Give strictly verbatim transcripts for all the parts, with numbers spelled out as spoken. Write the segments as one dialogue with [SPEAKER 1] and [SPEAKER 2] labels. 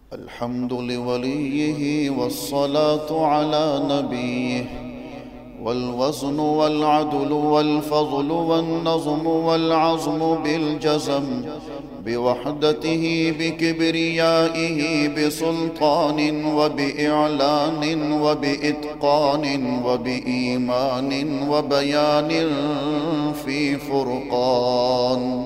[SPEAKER 1] الحمد لوليه والصلاة على نبيه، والوزن والعدل والفضل والنظم والعزم بالجزم، بوحدته بكبريائه بسلطان وبإعلان وبإتقان وبإيمان وبيان في فرقان،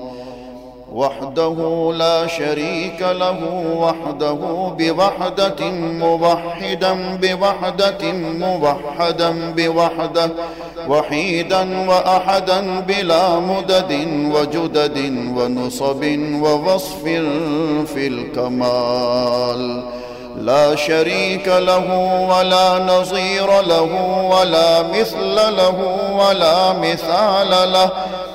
[SPEAKER 1] وحده لا شريك له، وحده بوحدة موحدا بوحدة موحدا بوحدة، وحيدا وأحدا بلا مدد وجدد ونصب ووصف في الكمال، لا شريك له ولا نظير له ولا مثل له ولا مثال له،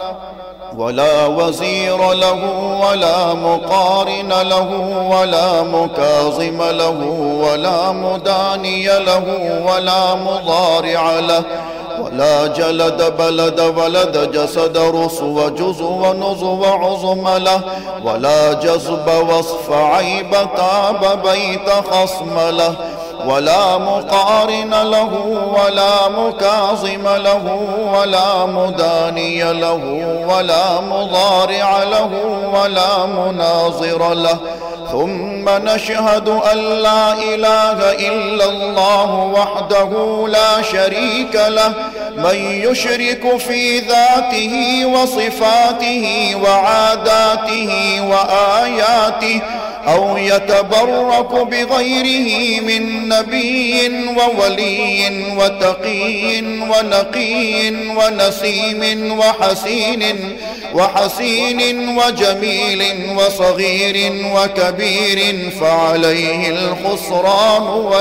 [SPEAKER 1] ولا وزير له ولا مقارن له ولا مكاظم له ولا مداني له ولا مضارع له، ولا جلد بلد ولد جسد رسو جزو ونزو عظم له، ولا جذب وصف عيب تاب بيت خصم له، ولا مقارن له ولا مكاظم له ولا مداني له ولا مضارع له ولا مناظر له. ثم نشهد أن لا إله إلا الله وحده لا شريك له، من يشرك في ذاته وصفاته وعاداته وآياته أو يتبرك بغيره من نبي وولي وتقي ونقي ونسيم وحسين وحسين وجميل وصغير وكبير فعليه الخسران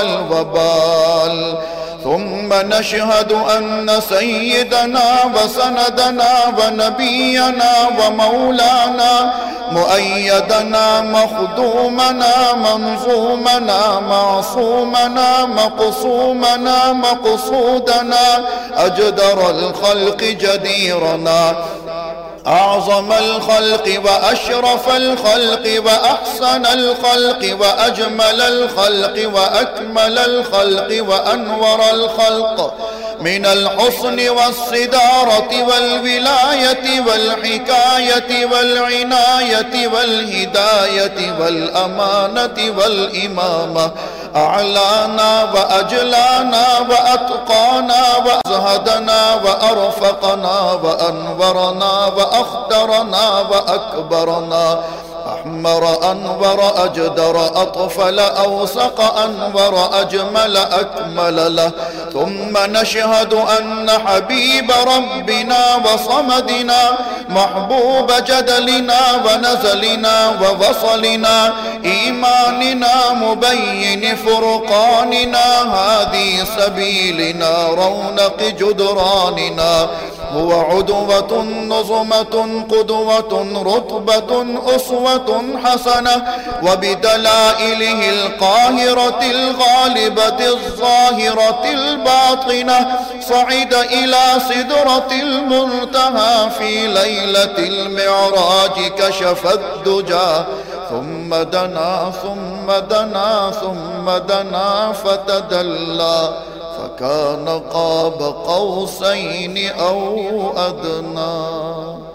[SPEAKER 1] والوبال. ثم نشهد أن سيدنا وسندنا ونبينا ومولانا مؤيدنا مخدومنا منظومنا معصومنا مقصومنا مقصودنا أجدر الخلق جديرنا أعظم الخلق وأشرف الخلق وأحسن الخلق وأجمل الخلق وأكمل الخلق وأنور الخلق، من الحسن والصدارة والولاية والحكاية والعناية والهداية والأمانة والإمامة، أعلانا وأجلانا وأتقانا وأزهدنا وأرفقنا وأنورنا وأخدرنا وأكبرنا، أحمر أنور أجدر أطفل أوسق أنور أجمل أكمل له. ثم نشهد أن حبيب ربنا وصمدنا محبوب جدلنا ونزلنا ووصلنا إيماننا مبين فرقاننا هادي سبيلنا رونق جدراننا، هو عدوة نظمة قدوة رتبة أسوة حسنة، وبدلائله القاهرة الغالبة الظاهرة الباطنة صعد إلى سدرة المنتهى في ليلة المعراج كشف الدجى، ثم دنا ثم دنا ثم دنا فتدلى فكان قاب قوسين أو أدنى.